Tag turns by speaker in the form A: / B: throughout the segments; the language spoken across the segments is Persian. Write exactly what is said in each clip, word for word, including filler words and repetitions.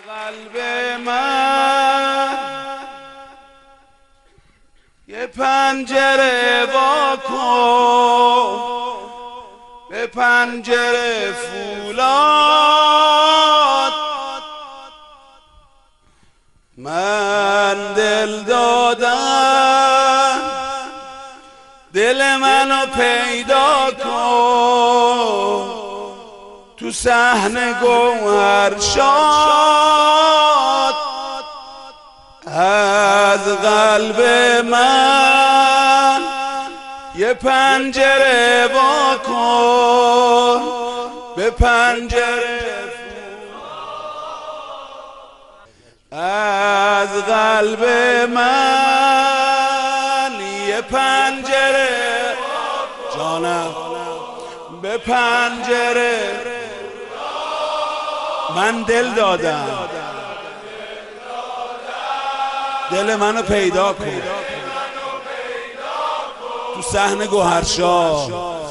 A: قلب من یه پنجره وا کن، به پنجره فولاد. من دل دادم، دل منو پیدا کن، تو صحن گوهر شاد. از قلب من یه پنجره وا کن، به پنجره از قلب من یه پنجره جانم، به پنجره من دل دادم، دل منو پیدا کن، تو صحن گوهرشاه.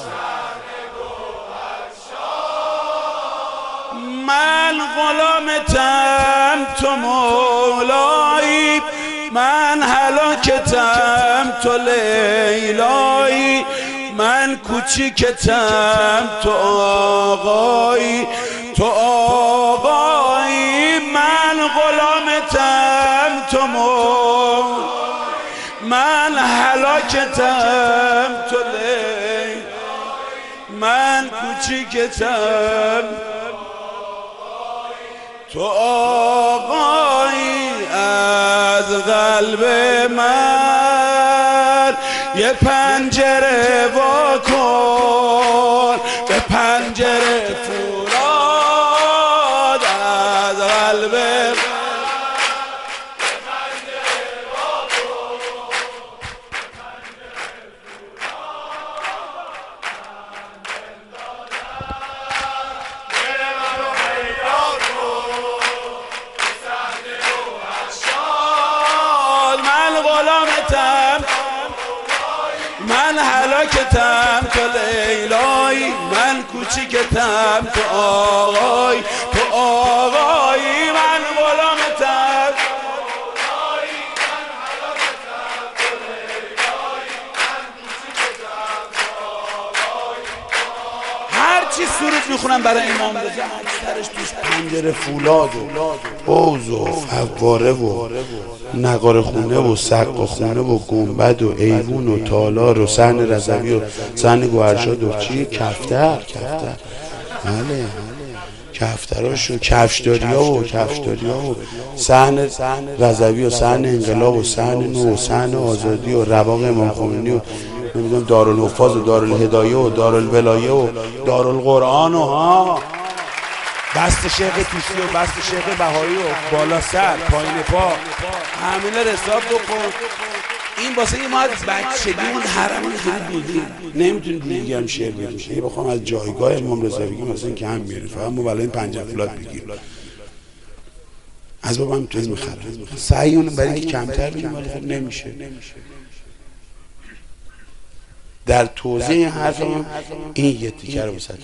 A: من غلامتم تو مولایی، من هلاکتم تو لیلایی، من کوچیکتم تو آقایی، تو آقایی. من غلامتم تو مولایی، من هلاکتم تو لیلایی، من کوچیکتم تو آقایی. از قلب من یه پنجره وا کن، به پنجره فولاد. از قلب من من هلاکتم تو لیلایی، من کوچیکتم تو آقای، تو آقایی. من غلامتم، هر چی سرود میخونم برای امام رضا اکثرش توش پنجره فولاد و حوض و فواره و نقاره خونه و سقا خونه و گنبد و ایوون و تالار و صحن رضوی و صحن گوهرشاد و چی کفتر کفتر بله کفتراشو کفشداری ها و کفشداری ها و صحن رضوی و صحن انقلاب و صحن نو و صحن آزادی و رواق امام خمینی و نمیدونم دارالحفاظ و دارالهدایه و دارالولایه و دارالقرآن و ها بست شیخ توسی و بست شیخ بهایی و بالا سر پایین پا همینه حساب بکن. این واسه ما از بچگی اون حرم اینجوری بودیم، نمیتونیم دیگه هم شعر بگیم. اگه بخوام از جایگاه امام رضا بگیم مثلا که هم میاره فقط ما برای این پنج افلات بگیم از بابا هم توی میخرم سعی اونو برای اینکه کمتر بگیم ولی خب نمیشه. در توضیح حرف من این یه تیکه رو بسید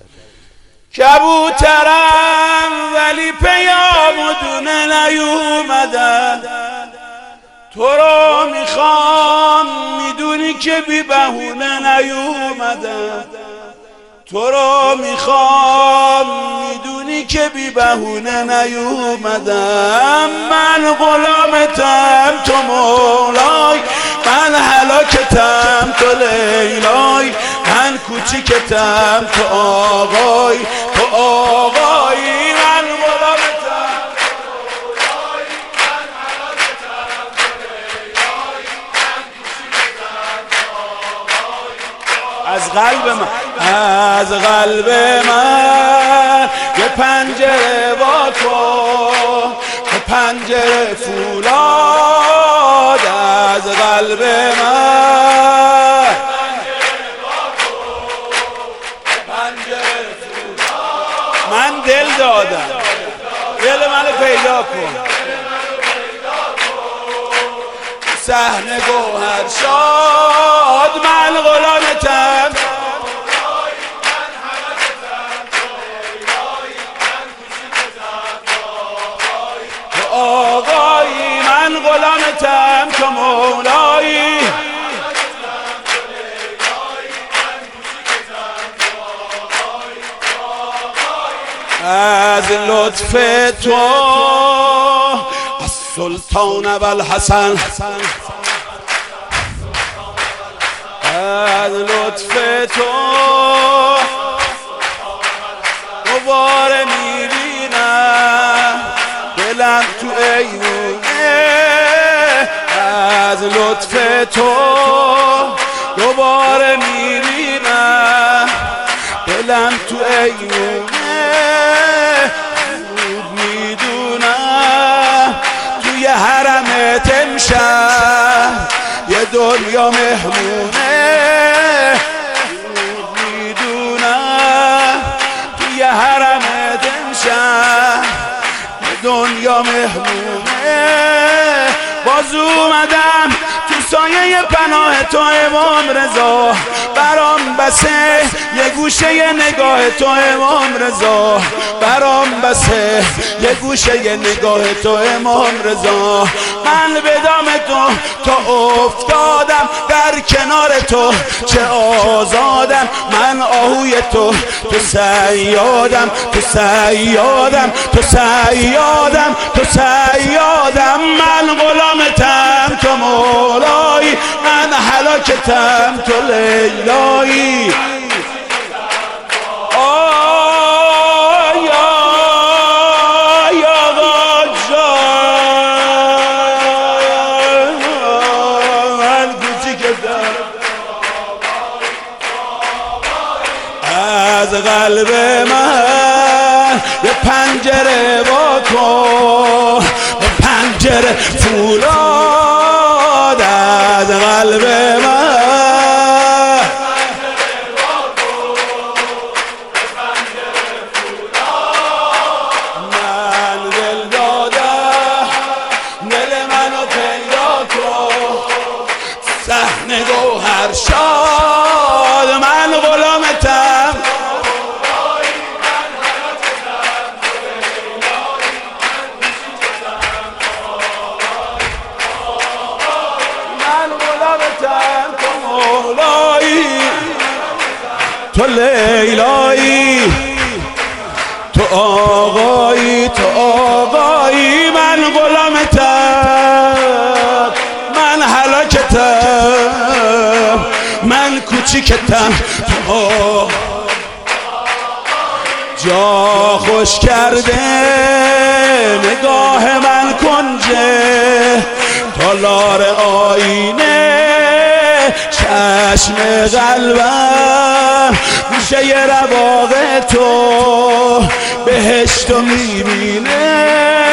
A: کبوترم ولی پیام دونه نیومدن، تو رو میخوام میدونی که بی بهونه نیومدن، تو رو میخوام میدونی که بی بهونه نیومدم. من غلامتم تو مولای، من هلاکتم تو لیلای، من کوچیکتم تو آقای، تو آقایی. من غلامتم تو مولای، من هلاکتم تو لیلای، من کوچیکتم تو آقای. از قلب من از قلب من یه پنجره وا کن، به پنجره فولاد. از قلب من من دل دادم، دل منو پیدا کن، صحن گوهرشاد. من غلامتم، آقایی من غلامتم تو مولایی از لطف تو از سلطان ابوالحسن از لطف تو دوباره میبینم دلم تو ایونه از لطف تو دوباره میبینم دلم تو ایونه میدونم توی حرمت امشب یه دنیا مهمونه میدونم توی حرمت امشب یه دنیا مهمونه باز اومدم تو سایه پناه تو امام رضا برام بسه یه گوشه نگاه تو امام رضا برام بسه یه گوشه نگاه تو امام رضا من به دام تو تا افتادم در کنار تو چه آزادم من آهوی تو تو صیادم تو صیادم تو صیادم تو صیادم من غلامتم تو مولایی من هلاکتم تو لیلایی از قلب من یه پنجره با کن یه پنجره فولاد از قلب من من دل دادم دل منو پیدا کن صحن گوهر شاد من غلامتم تو لیلایی تو آقایی تو آقایی من غلامتم من هلاکتم من کوچیکتم تو جا خوش کرده نگاه من کنجه تالار آینه چشم قلبم گوشه رواق تو بهشتو میبینه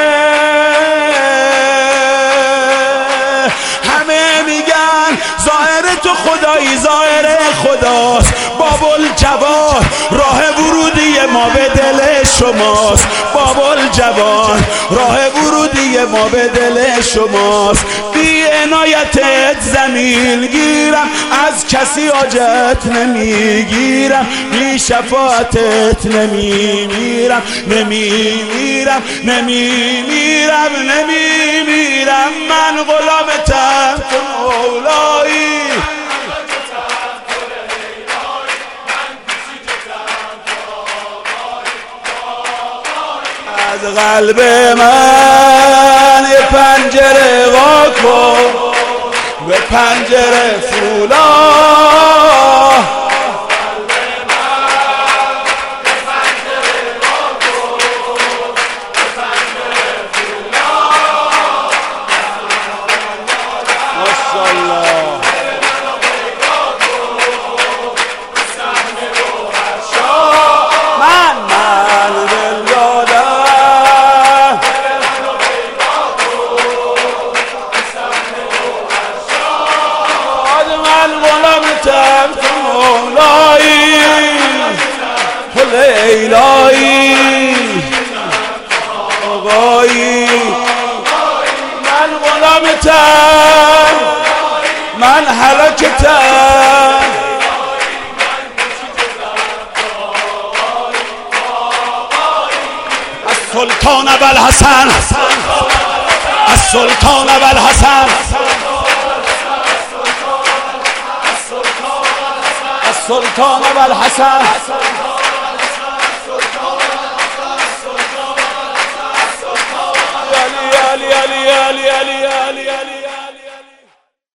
A: همه میگن ظاهر تو خدایی ظاهر خداست بابل جوان راه ورودی ما به دل شماست بابل جوان راه ورودی ما به دل شماست بی عنایتت زمین گیرم از کسی حاجت نمیگیرم بی شفاعتت نمیمیرم نمیمیرم نمیمیرم نمیمیرم من غلامتم تو مولایی از قلب من یه پنجره وا کن به پنجره فولا لیلایی آقایی من غلامتم من هلاکتم از سلطان ابوالحسن السلطان ابوالحسن السلطان ابوالحسن علی علی علی علی علی علی علی